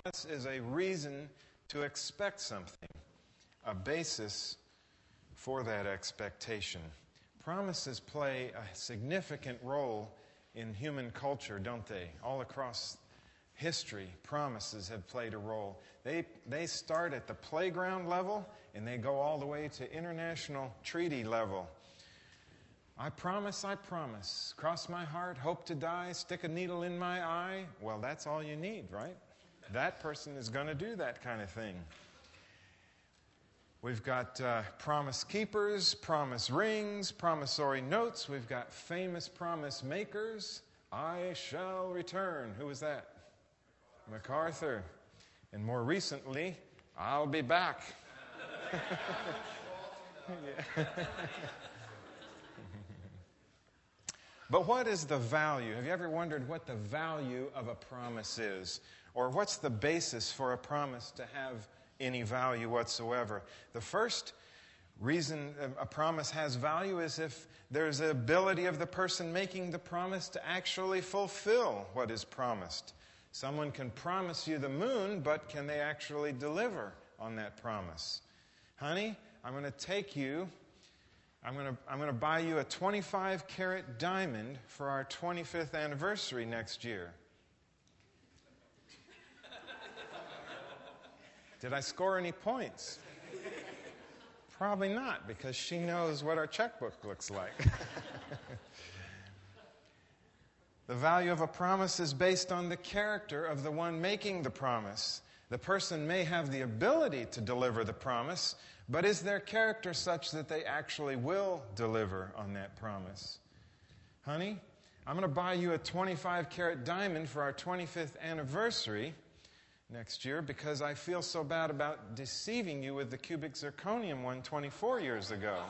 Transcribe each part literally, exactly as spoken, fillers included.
promise is a reason to expect something, a basis for that expectation. Promises play a significant role in human culture, don't they? All across history, promises have played a role. They, they start at the playground level and they go all the way to international treaty level. I promise, I promise. Cross my heart, hope to die, stick a needle in my eye. Well, that's all you need, right? That person is going to do that kind of thing. We've got uh, promise keepers, promise rings, promissory notes. We've got famous promise makers. I shall return. Who was that? MacArthur. And more recently, I'll be back. But what is the value? Have you ever wondered what the value of a promise is? Or what's the basis for a promise to have any value whatsoever? The first reason a promise has value is if there's the ability of the person making the promise to actually fulfill what is promised. Someone can promise you the moon, but can they actually deliver on that promise? Honey, I'm going to take you, I'm going to, I'm going to buy you a twenty-five carat diamond for our twenty-fifth anniversary next year. Did I score any points? Probably not, because she knows what our checkbook looks like. The value of a promise is based on the character of the one making the promise. The person may have the ability to deliver the promise, but is their character such that they actually will deliver on that promise? Honey, I'm going to buy you a twenty-five carat diamond for our twenty-fifth anniversary next year because I feel so bad about deceiving you with the cubic zirconium one twenty-four years ago.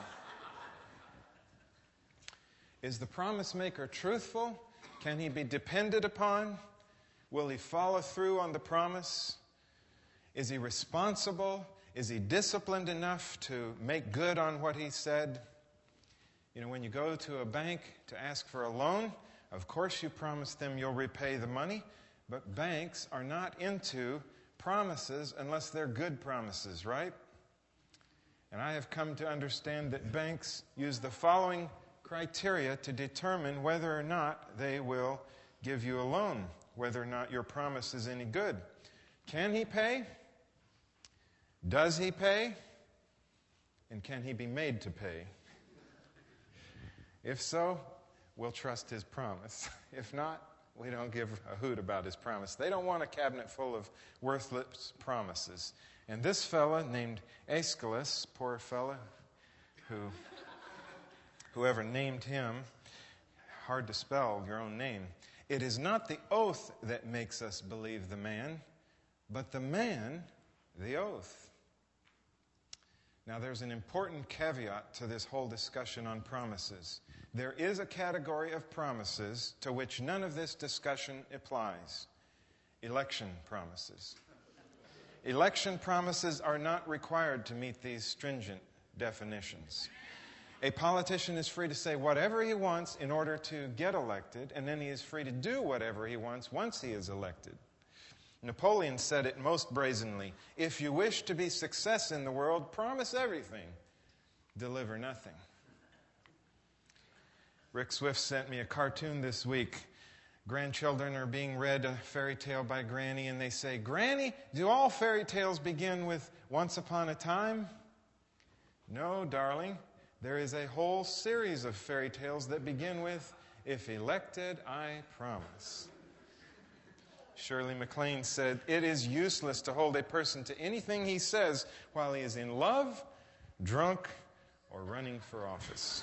Is the promise maker truthful? Can he be depended upon? Will he follow through on the promise? Is he responsible? Is he disciplined enough to make good on what he said? You know, when you go to a bank to ask for a loan, of course you promise them you'll repay the money, but banks are not into promises unless they're good promises, right? And I have come to understand that banks use the following criteria to determine whether or not they will give you a loan, whether or not your promise is any good. Can he pay? Does he pay? And can he be made to pay? If so, we'll trust his promise. If not, we don't give a hoot about his promise. They don't want a cabinet full of worthless promises. And this fella named Aeschylus, poor fella, who, whoever named him, hard to spell your own name. It is not the oath that makes us believe the man, but the man, the oath. Now, there's an important caveat to this whole discussion on promises. There is a category of promises to which none of this discussion applies. Election promises. Election promises are not required to meet these stringent definitions. A politician is free to say whatever he wants in order to get elected, and then he is free to do whatever he wants once he is elected. Napoleon said it most brazenly, if you wish to be success in the world, promise everything, deliver nothing. Rick Swift sent me a cartoon this week. Grandchildren are being read a fairy tale by Granny, and they say, Granny, do all fairy tales begin with once upon a time? No, darling. There is a whole series of fairy tales that begin with, if elected, I promise. Shirley MacLaine said, it is useless to hold a person to anything he says while he is in love, drunk, or running for office.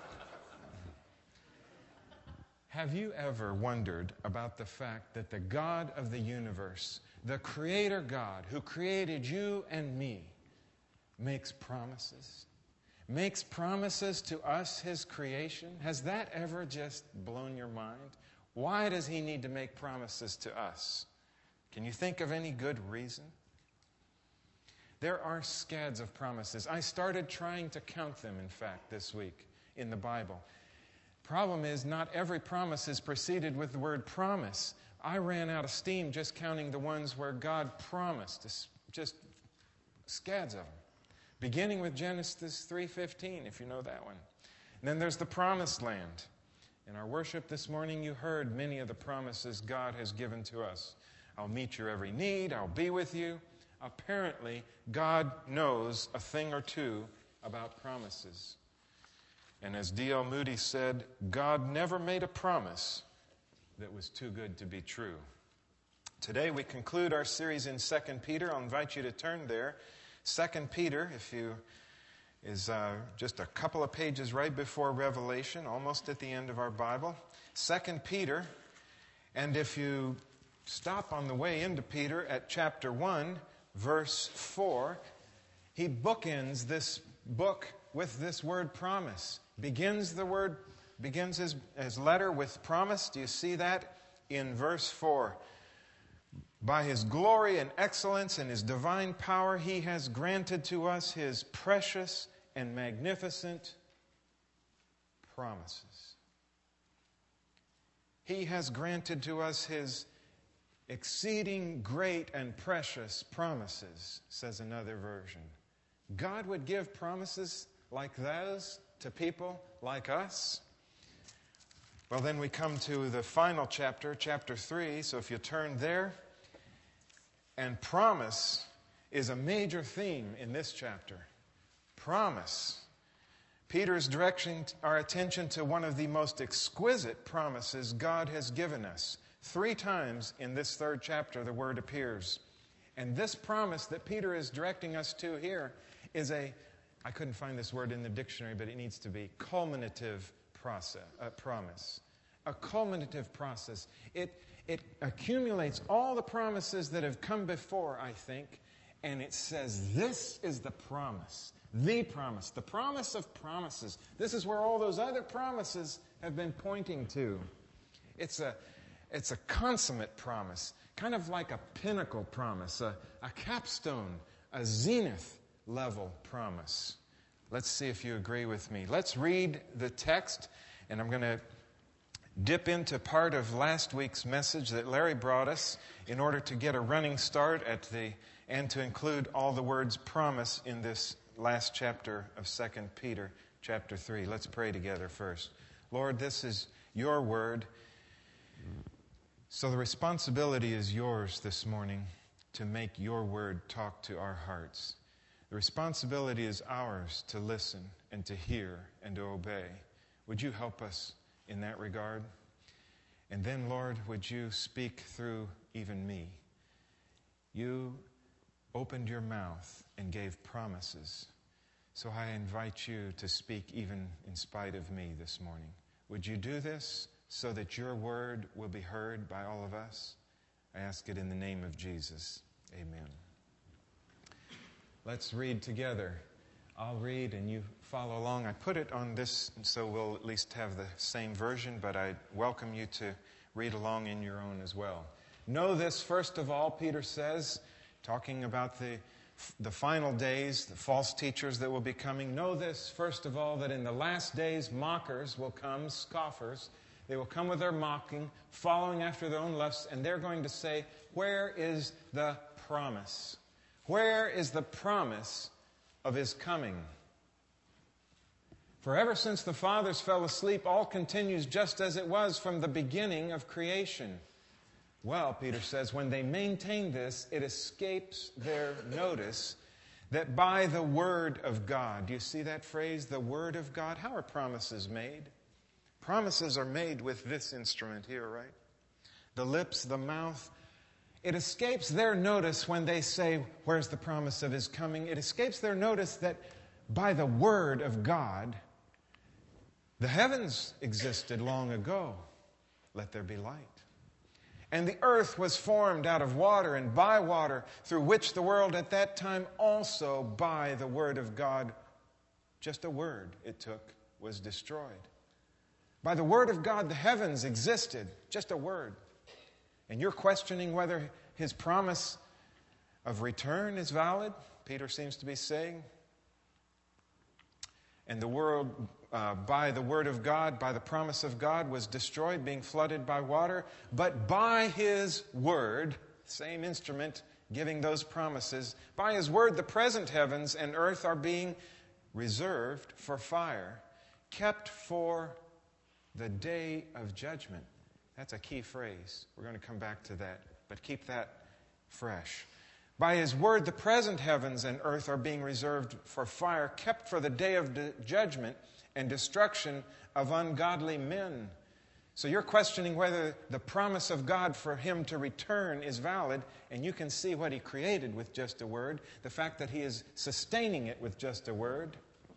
Have you ever wondered about the fact that the God of the universe, the Creator God who created you and me, makes promises? Makes promises to us, His creation? Has that ever just blown your mind? Why does He need to make promises to us? Can you think of any good reason? There are scads of promises. I started trying to count them, in fact, this week in the Bible. Problem is, not every promise is preceded with the word promise. I ran out of steam just counting the ones where God promised, just scads of them. Beginning with Genesis three fifteen, if you know that one. And then there's the promised land. In our worship this morning, you heard many of the promises God has given to us. I'll meet your every need. I'll be with you. Apparently, God knows a thing or two about promises. And as D L Moody said, God never made a promise that was too good to be true. Today we conclude our series in Second Peter. I'll invite you to turn there. Second Peter, if you, is uh, just a couple of pages right before Revelation, almost at the end of our Bible. Second Peter, and if you stop on the way into Peter at chapter one, verse four, he bookends this book with this word promise. Begins the word, begins his, his letter with promise. Do you see that in verse four? By his glory and excellence and his divine power, he has granted to us his precious and magnificent promises. He has granted to us his exceeding great and precious promises, says another version. God would give promises like those to people like us? Well, then we come to the final chapter, chapter three. So if you turn there, and promise is a major theme in this chapter. Promise. Peter is directing our attention to one of the most exquisite promises God has given us. Three times in this third chapter the word appears. And this promise that Peter is directing us to here is a, I couldn't find this word in the dictionary, but it needs to be, culminative process, uh, promise. A culminative process. It, it accumulates all the promises that have come before, I think, and it says this is the promise. The promise. The promise of promises. This is where all those other promises have been pointing to. It's a, it's a consummate promise. Kind of like a pinnacle promise. A, a capstone. A zenith level promise. Let's see if you agree with me. Let's read the text, and I'm going to dip into part of last week's message that Larry brought us in order to get a running start at the and to include all the words promise in this last chapter of Second Peter chapter three. Let's pray together first. Lord, this is your word. So the responsibility is yours this morning to make your word talk to our hearts. The responsibility is ours to listen and to hear and to obey. Would you help us in that regard? And then, Lord, would you speak through even me? You opened your mouth and gave promises. So I invite you to speak even in spite of me this morning. Would you do this so that your word will be heard by all of us? I ask it in the name of Jesus. Amen. Let's read together. I'll read and you follow along. I put it on this so we'll at least have the same version, but I welcome you to read along in your own as well. Know this, first of all, Peter says, talking about the, the final days, the false teachers that will be coming. Know this, first of all, that in the last days mockers will come, scoffers. They will come with their mocking, following after their own lusts, and they're going to say, where is the promise? Where is the promise of his coming? For ever since the fathers fell asleep, all continues just as it was from the beginning of creation. Well, Peter says, when they maintain this, it escapes their notice that by the word of God, do you see that phrase, the word of God? How are promises made? Promises are made with this instrument here, right? The lips, the mouth. It escapes their notice when they say, where's the promise of his coming? It escapes their notice that by the word of God, the heavens existed long ago. Let there be light. And the earth was formed out of water and by water, through which the world at that time also by the word of God, just a word it took, was destroyed. By the word of God, the heavens existed, just a word. And you're questioning whether his promise of return is valid, Peter seems to be saying. and the world, uh, by the word of God, by the promise of God, was destroyed, being flooded by water. But by His word, same instrument giving those promises, by His word, the present heavens and earth are being reserved for fire, kept for the day of judgment. That's a key phrase. We're going to come back to that, but keep that fresh. By His word, the present heavens and earth are being reserved for fire, kept for the day of de- judgment and destruction of ungodly men. So you're questioning whether the promise of God for Him to return is valid, and you can see what He created with just a word, the fact that He is sustaining it with just a word.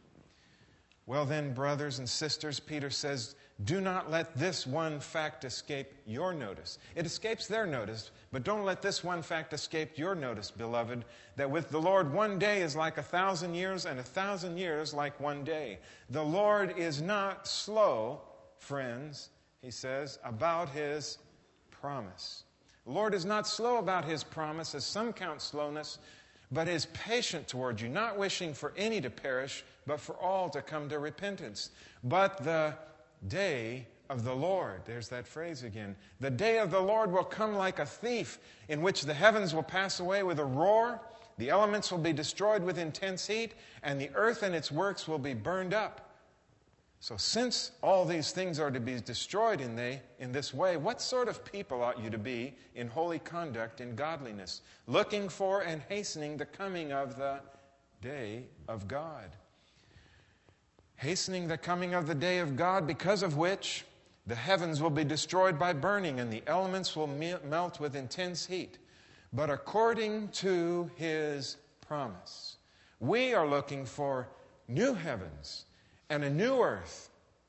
Well then, brothers and sisters, Peter says, do not let this one fact escape your notice. It escapes their notice, but don't let this one fact escape your notice, beloved, that with the Lord one day is like a thousand years, and a thousand years like one day. The Lord is not slow, friends, he says, about His promise. The Lord is not slow about His promise, as some count slowness, but is patient toward you, not wishing for any to perish, but for all to come to repentance. But the day of the Lord, there's that phrase again, the day of the Lord will come like a thief, in which the heavens will pass away with a roar, the elements will be destroyed with intense heat, and the earth and its works will be burned up. So since all these things are to be destroyed in, they, in this way, what sort of people ought you to be in holy conduct and godliness, looking for and hastening the coming of the day of God? Hastening the coming of the day of God, because of which the heavens will be destroyed by burning, and the elements will me- melt with intense heat. But according to His promise, we are looking for new heavens and a new earth,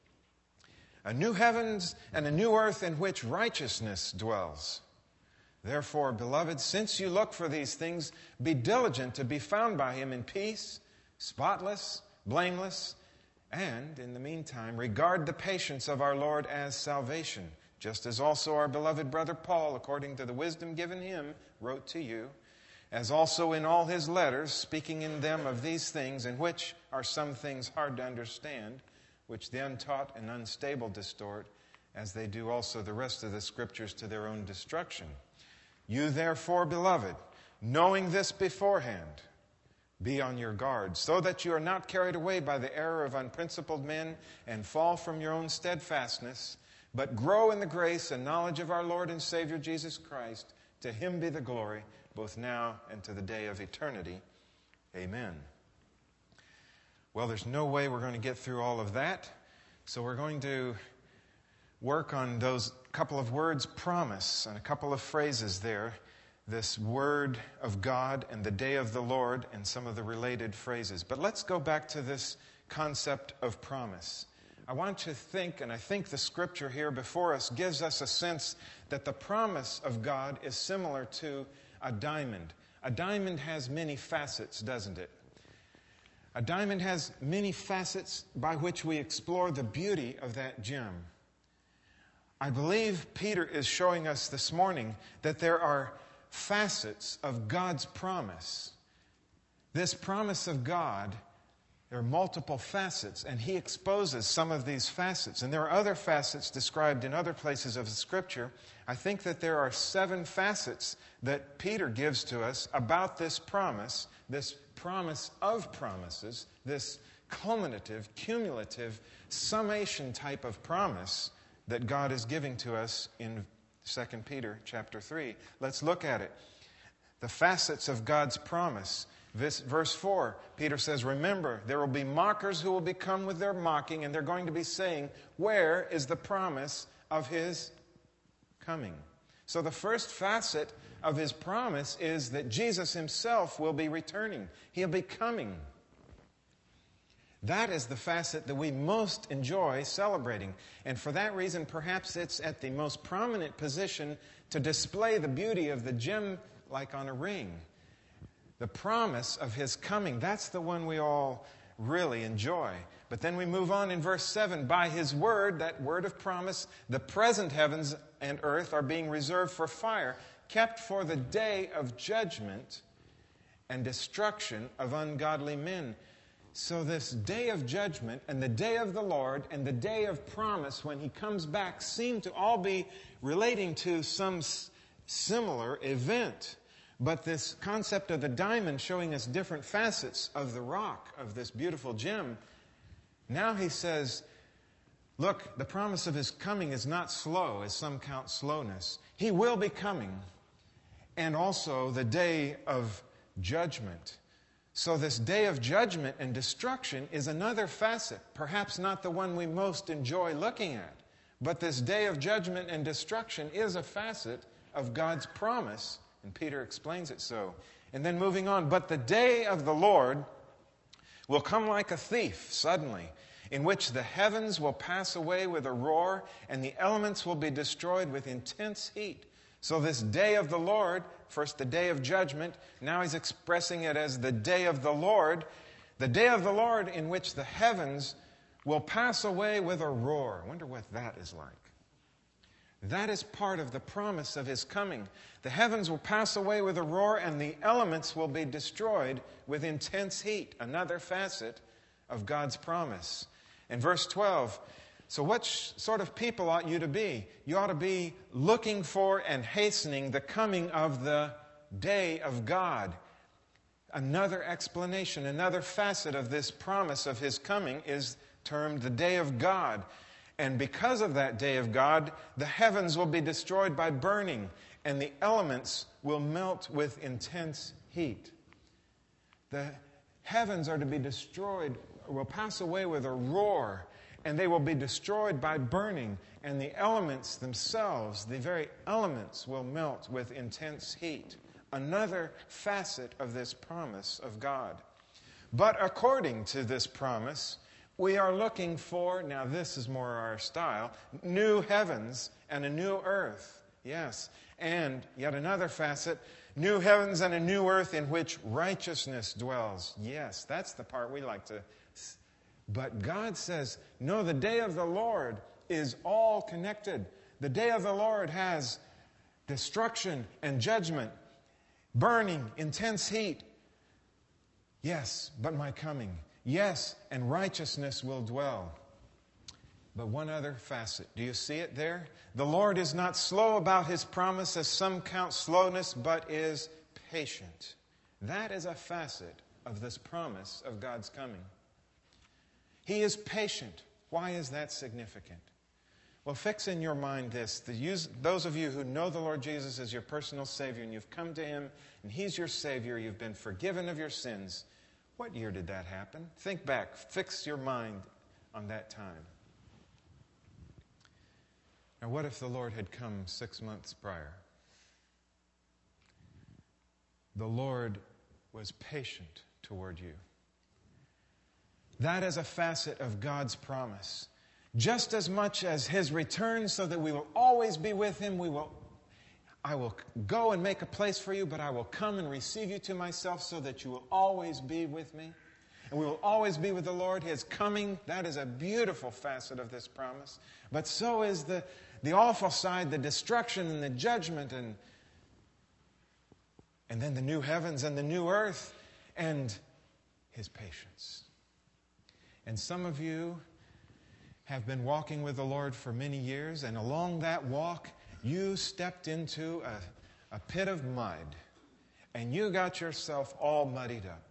a new heavens and a new earth in which righteousness dwells. Therefore, beloved, since you look for these things, be diligent to be found by Him in peace, spotless, blameless, and, in the meantime, regard the patience of our Lord as salvation, just as also our beloved brother Paul, according to the wisdom given him, wrote to you, as also in all his letters, speaking in them of these things, in which are some things hard to understand, which the untaught and unstable distort, as they do also the rest of the Scriptures to their own destruction. You therefore, beloved, knowing this beforehand, be on your guard, so that you are not carried away by the error of unprincipled men and fall from your own steadfastness, but grow in the grace and knowledge of our Lord and Savior Jesus Christ. To Him be the glory, both now and to the day of eternity. Amen. Well, there's no way we're going to get through all of that, so we're going to work on those couple of words, promise, and a couple of phrases there. This word of God and the day of the Lord and some of the related phrases. But let's go back to this concept of promise. I want to think, and I think the Scripture here before us gives us a sense that the promise of God is similar to a diamond. A diamond has many facets, doesn't it? A diamond has many facets by which we explore the beauty of that gem. I believe Peter is showing us this morning that there are facets of God's promise. This promise of God, there are multiple facets, and he exposes some of these facets. And there are other facets described in other places of the Scripture. I think that there are seven facets that Peter gives to us about this promise, this promise of promises, this culminative, cumulative, summation type of promise that God is giving to us in Second Peter chapter three. Let's look at it. The facets of God's promise. This, verse four, Peter says, remember, there will be mockers who will become with their mocking, and they're going to be saying, where is the promise of His coming? So the first facet of His promise is that Jesus Himself will be returning. He'll be coming. That is the facet that we most enjoy celebrating. And for that reason, perhaps it's at the most prominent position to display the beauty of the gem like on a ring. The promise of His coming, that's the one we all really enjoy. But then we move on in verse seven. By His word, that word of promise, the present heavens and earth are being reserved for fire, kept for the day of judgment and destruction of ungodly men. So this day of judgment and the day of the Lord and the day of promise when he comes back seem to all be relating to some s- similar event. But this concept of the diamond showing us different facets of the rock, of this beautiful gem, now he says, look, the promise of his coming is not slow, as some count slowness. He will be coming. And also the day of judgment. So this day of judgment and destruction is another facet, perhaps not the one we most enjoy looking at, but this day of judgment and destruction is a facet of God's promise, and Peter explains it so. And then moving on, but the day of the Lord will come like a thief suddenly, in which the heavens will pass away with a roar, and the elements will be destroyed with intense heat. So this day of the Lord, first the day of judgment, now he's expressing it as the day of the Lord, the day of the Lord in which the heavens will pass away with a roar. I wonder what that is like. That is part of the promise of his coming. The heavens will pass away with a roar, and the elements will be destroyed with intense heat. Another facet of God's promise. In verse twelve, so what sort of people ought you to be? You ought to be looking for and hastening the coming of the day of God. Another explanation, another facet of this promise of his coming is termed the day of God. And because of that day of God, the heavens will be destroyed by burning, and the elements will melt with intense heat. The heavens are to be destroyed, will pass away with a roar, and they will be destroyed by burning, and the elements themselves, the very elements, will melt with intense heat. Another facet of this promise of God. But according to this promise, we are looking for, now this is more our style, new heavens and a new earth. Yes, and yet another facet, new heavens and a new earth in which righteousness dwells. Yes, that's the part we like to. But God says, no, the day of the Lord is all connected. The day of the Lord has destruction and judgment, burning, intense heat. Yes, but my coming. Yes, and righteousness will dwell. But one other facet. Do you see it there? The Lord is not slow about his promise, as some count slowness, but is patient. That is a facet of this promise of God's coming. He is patient. Why is that significant? Well, fix in your mind this. The use, those of you who know the Lord Jesus as your personal Savior, and you've come to him, and he's your Savior, you've been forgiven of your sins. What year did that happen? Think back. Fix your mind on that time. Now, what if the Lord had come six months prior? The Lord was patient toward you. That is a facet of God's promise. Just as much as his return, so that we will always be with him, we will, I will go and make a place for you, but I will come and receive you to myself so that you will always be with me. And we will always be with the Lord. His coming, that is a beautiful facet of this promise. But so is the, the awful side, the destruction and the judgment, and, and then the new heavens and the new earth, and his patience. And some of you have been walking with the Lord for many years, and along that walk, you stepped into a, a pit of mud, and you got yourself all muddied up.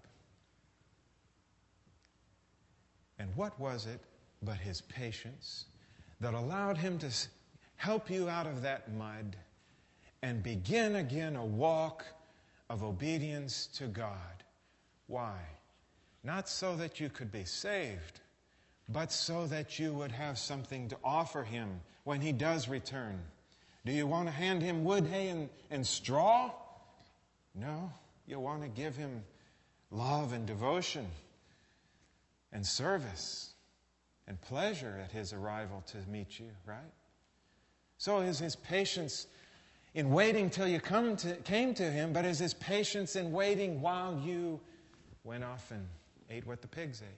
And what was it but his patience that allowed him to help you out of that mud and begin again a walk of obedience to God? Why? Not so that you could be saved, but so that you would have something to offer him when he does return. Do you want to hand him wood, hay, and, and straw? No. You want to give him love and devotion and service and pleasure at his arrival to meet you, right? So is his patience in waiting till you come to, came to him, but is his patience in waiting while you went off and ate what the pigs ate.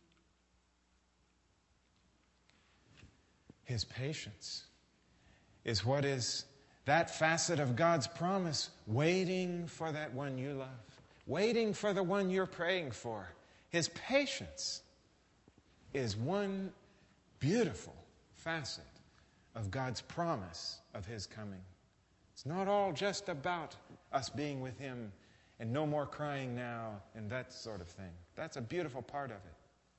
His patience is what is that facet of God's promise, waiting for that one you love, waiting for the one you're praying for. His patience is one beautiful facet of God's promise of His coming. It's not all just about us being with Him and no more crying now and that sort of thing. That's a beautiful part of it.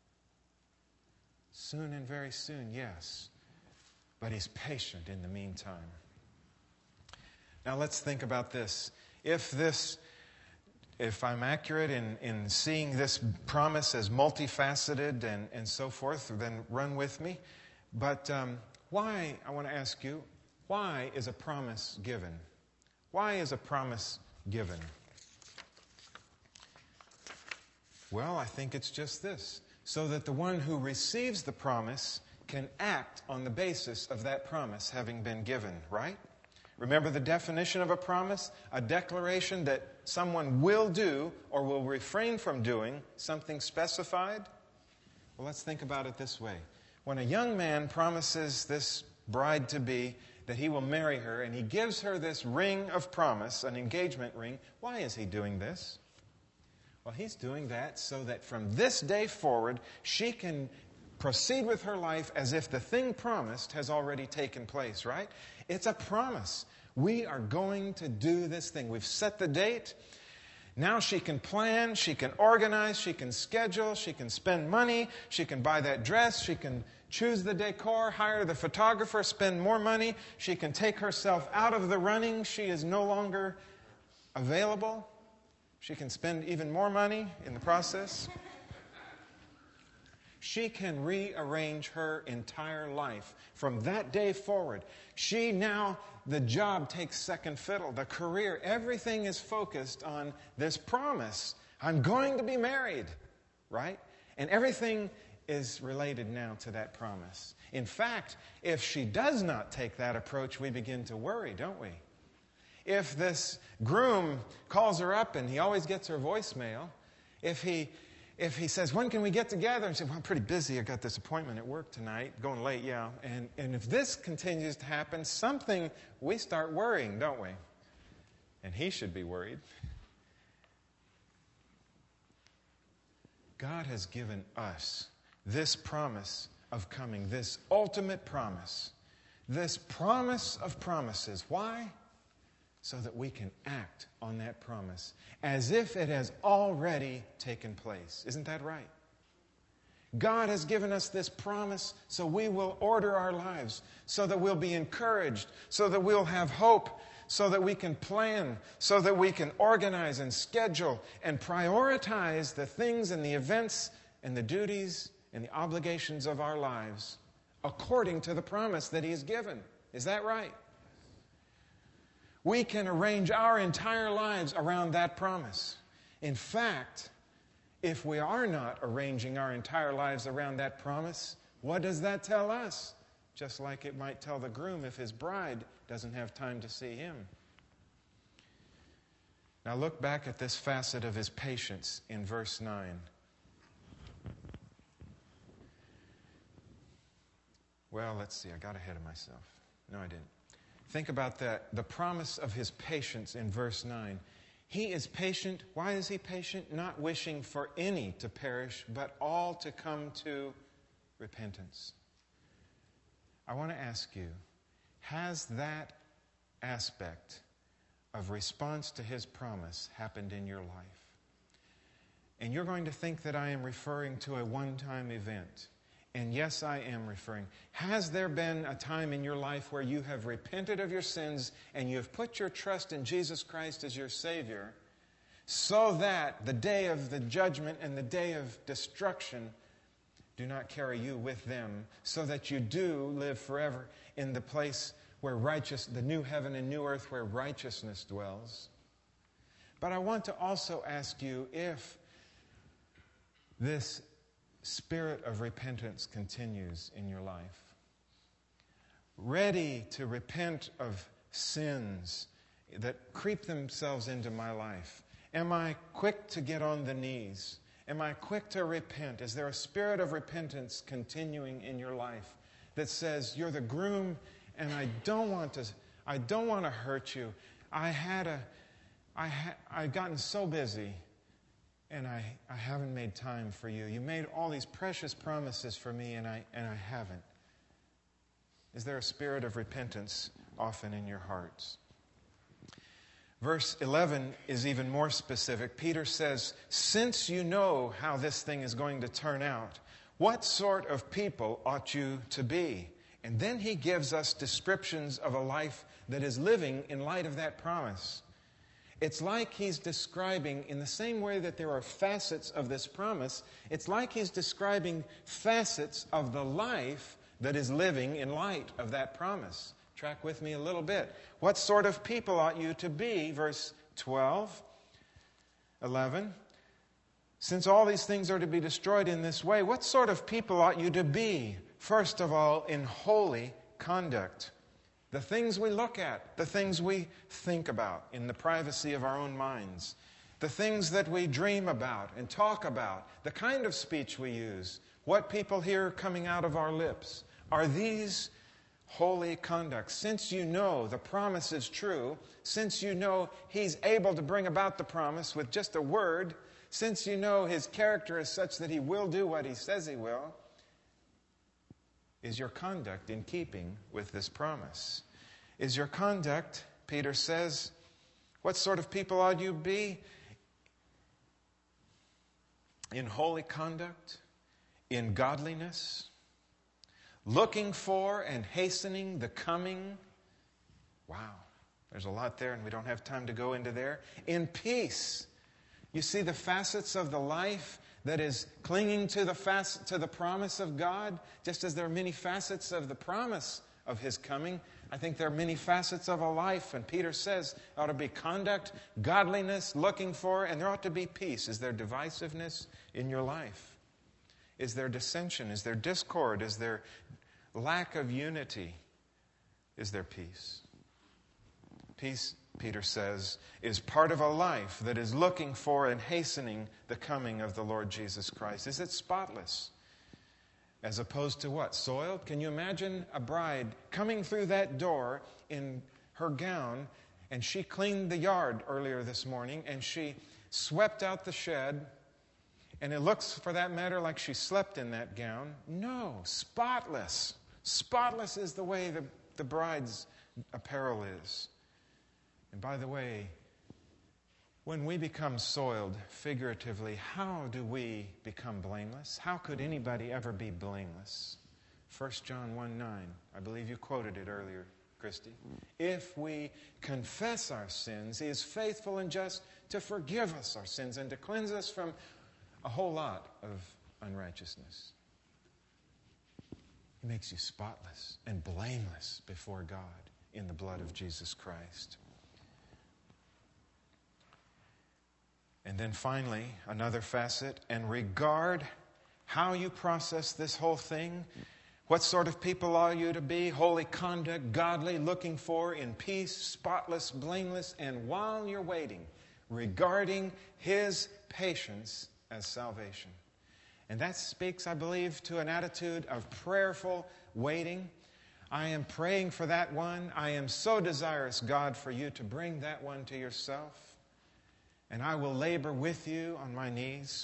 Soon and very soon, yes. But He's patient in the meantime. Now let's think about this. If this, if I'm accurate in, in seeing this promise as multifaceted and, and so forth, then run with me. But um, why, I want to ask you, why is a promise given? Why is a promise given? Well, I think it's just this. So that the one who receives the promise can act on the basis of that promise having been given, right? Remember the definition of a promise? A declaration that someone will do or will refrain from doing something specified? Well, let's think about it this way. When a young man promises this bride-to-be that he will marry her, and he gives her this ring of promise, an engagement ring, why is he doing this? Well, he's doing that so that from this day forward, she can proceed with her life as if the thing promised has already taken place, right? It's a promise. We are going to do this thing. We've set the date. Now she can plan, she can organize, she can schedule, she can spend money, she can buy that dress, she can choose the decor, hire the photographer, spend more money. She can take herself out of the running. She is no longer available. She can spend even more money in the process. She can rearrange her entire life from that day forward. She now, the job takes second fiddle. The career, everything is focused on this promise. I'm going to be married, right? And everything is related now to that promise. In fact, if she does not take that approach, we begin to worry, don't we? If this groom calls her up and he always gets her voicemail, if he if he says, when can we get together? And she says, well, I'm pretty busy. I got this appointment at work tonight, going late, yeah. And, and if this continues to happen, something, we start worrying, don't we? And he should be worried. God has given us this promise of coming, this ultimate promise, this promise of promises. Why? So that we can act on that promise as if it has already taken place. Isn't that right? God has given us this promise so we will order our lives, so that we'll be encouraged, so that we'll have hope, so that we can plan, so that we can organize and schedule and prioritize the things and the events and the duties and the obligations of our lives according to the promise that He has given. Is that right? We can arrange our entire lives around that promise. In fact, if we are not arranging our entire lives around that promise, what does that tell us? Just like it might tell the groom if his bride doesn't have time to see him. Now look back at this facet of His patience in verse nine. Well, let's see. I got ahead of myself. No, I didn't. Think about that. The promise of His patience in verse nine. He is patient. Why is He patient? Not wishing for any to perish, but all to come to repentance. I want to ask you, has that aspect of response to His promise happened in your life? And you're going to think that I am referring to a one-time event. And yes, I am referring. Has there been a time in your life where you have repented of your sins and you have put your trust in Jesus Christ as your Savior so that the day of the judgment and the day of destruction do not carry you with them, so that you do live forever in the place where righteous, the new heaven and new earth where righteousness dwells? But I want to also ask you if this spirit of repentance continues in your life. Ready to repent of sins that creep themselves into my life. Am I quick to get on the knees? Am I quick to repent? Is there a spirit of repentance continuing in your life that says, you're the groom and I don't want to, I don't want to hurt you. I had a, I ha, I've gotten so busy and I, I haven't made time for you. You made all these precious promises for me, and I, and I haven't. Is there a spirit of repentance often in your hearts? Verse eleven is even more specific. Peter says, since you know how this thing is going to turn out, what sort of people ought you to be? And then he gives us descriptions of a life that is living in light of that promise. It's like he's describing, in the same way that there are facets of this promise, it's like he's describing facets of the life that is living in light of that promise. Track with me a little bit. What sort of people ought you to be? Verse twelve, eleven. Since all these things are to be destroyed in this way, what sort of people ought you to be? First of all, in holy conduct. The things we look at, the things we think about in the privacy of our own minds, the things that we dream about and talk about, the kind of speech we use, what people hear coming out of our lips, are these holy conduct. Since you know the promise is true, since you know He's able to bring about the promise with just a word, since you know His character is such that He will do what He says He will, is your conduct in keeping with this promise? Is your conduct, Peter says, what sort of people ought you be? In holy conduct, in godliness, looking for and hastening the coming. Wow, there's a lot there and we don't have time to go into there. In peace. You see the facets of the life that is clinging to the fac- to the promise of God, just as there are many facets of the promise of His coming. I think there are many facets of a life, and Peter says there ought to be conduct, godliness, looking for, and there ought to be peace. Is there divisiveness in your life? Is there dissension? Is there discord? Is there lack of unity? Is there peace? Peace, Peter says, is part of a life that is looking for and hastening the coming of the Lord Jesus Christ. Is it spotless? As opposed to what? Soiled? Can you imagine a bride coming through that door in her gown, and she cleaned the yard earlier this morning, and she swept out the shed, and it looks, for that matter, like she slept in that gown? No, spotless. Spotless is the way the, the bride's apparel is. And by the way, when we become soiled, figuratively, how do we become blameless? How could anybody ever be blameless? First John one nine. I believe you quoted it earlier, Christy. If we confess our sins, He is faithful and just to forgive us our sins and to cleanse us from a whole lot of unrighteousness. He makes you spotless and blameless before God in the blood of Jesus Christ. And then finally, another facet, and regard how you process this whole thing. What sort of people are you to be? Holy conduct, godly, looking for, in peace, spotless, blameless, and while you're waiting, regarding His patience as salvation. And that speaks, I believe, to an attitude of prayerful waiting. I am praying for that one. I am so desirous, God, for you to bring that one to yourself. And I will labor with you on my knees.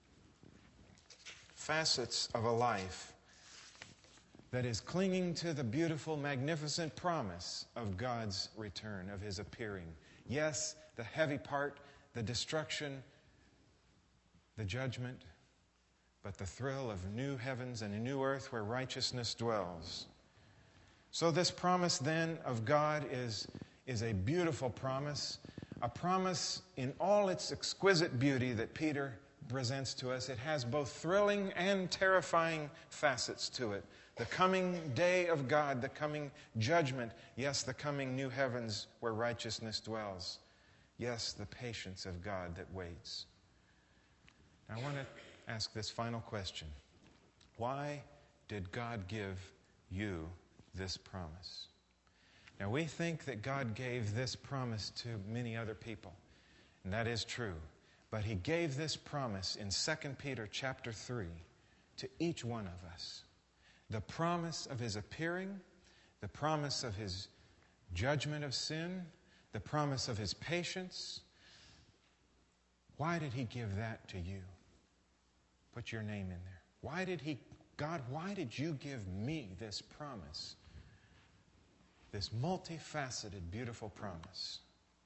Facets of a life that is clinging to the beautiful, magnificent promise of God's return, of His appearing. Yes, the heavy part, the destruction, the judgment, but the thrill of new heavens and a new earth where righteousness dwells. So this promise then of God is, is a beautiful promise. A promise in all its exquisite beauty that Peter presents to us. It has both thrilling and terrifying facets to it. The coming day of God, the coming judgment. Yes, the coming new heavens where righteousness dwells. Yes, the patience of God that waits. Now, I want to ask this final question. Why did God give you this promise? Now, we think that God gave this promise to many other people, and that is true. But He gave this promise in Second Peter chapter three to each one of us. The promise of His appearing, the promise of His judgment of sin, the promise of His patience, Why did he give that to you? Put your name in there. Why did he, God, why did you give me this promise? This multifaceted, beautiful promise.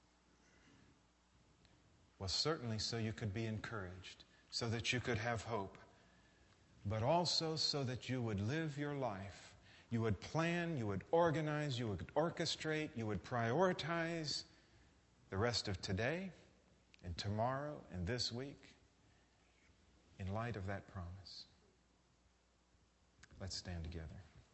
Well, certainly so you could be encouraged, so that you could have hope, but also so that you would live your life. You would plan, you would organize, you would orchestrate, you would prioritize the rest of today and tomorrow and this week in light of that promise. Let's stand together.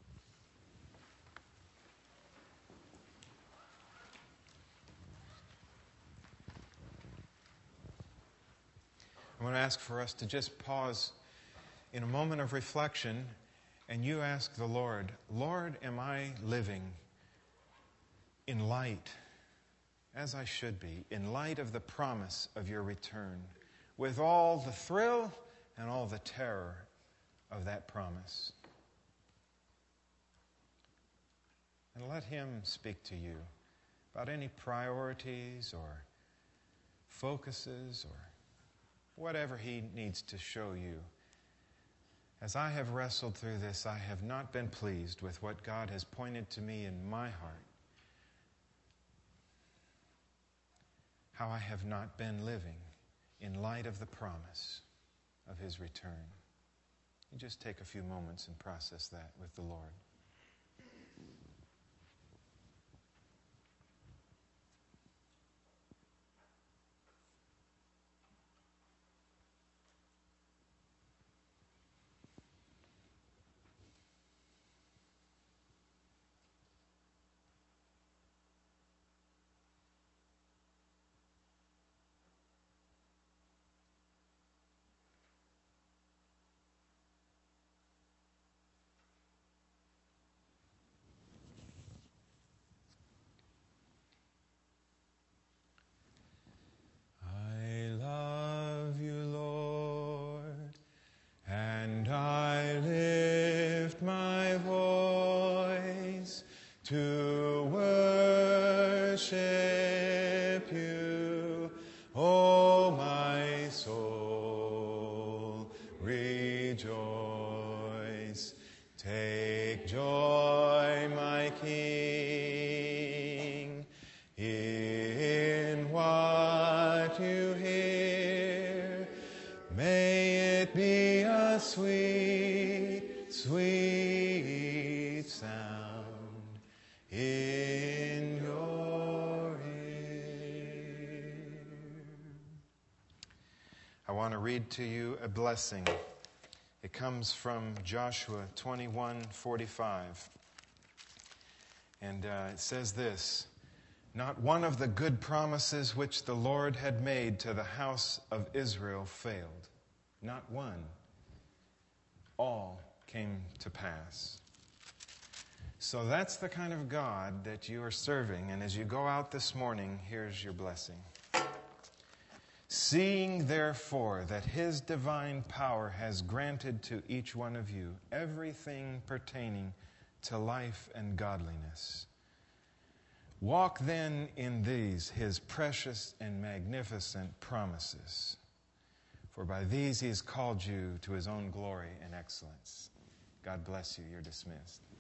I want to ask for us to just pause in a moment of reflection, and you ask the Lord, Lord, am I living in light, as I should be, in light of the promise of your return, with all the thrill and all the terror of that promise? And let him speak to you about any priorities or focuses or whatever he needs to show you. As I have wrestled through this, I have not been pleased with what God has pointed to me in my heart. How I have not been living in light of the promise of his return. You just take a few moments and process that with the Lord. To worship you, O my soul, rejoice. Take joy, my King, in what you hear. May it be a sweet, sweet sound in your ear. I want to read to you a blessing. It comes from Joshua twenty-one forty-five. And uh, it says this, "Not one of the good promises which the Lord had made to the house of Israel failed." Not one. All came to pass. So that's the kind of God that you are serving. And as you go out this morning, here's your blessing. "Seeing therefore that his divine power has granted to each one of you everything pertaining to life and godliness, walk then in these his precious and magnificent promises. For by these he has called you to his own glory and excellence." God bless you. You're dismissed.